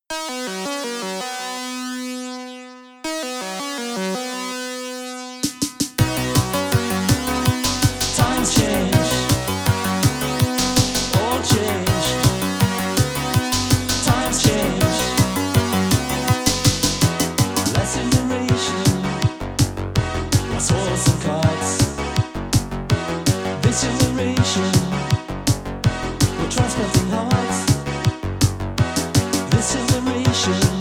Times change, all change. Times change. Less generation, less horse and carts. This generation, we're transplanting hearts. This generation.